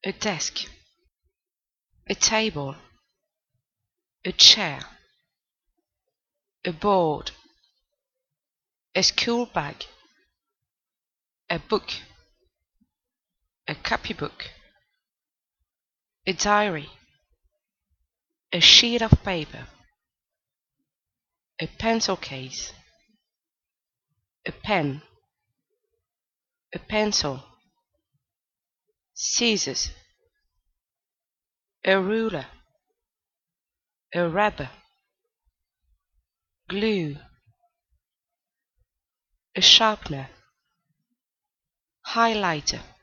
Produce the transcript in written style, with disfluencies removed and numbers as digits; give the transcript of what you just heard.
a desk, a table, a chair, a board, a school bag, a book, a copybook, a diary, a sheet of paper, a pencil case, a pen, a pencil, scissors, a ruler, a rubber, glue, a sharpener, highlighter,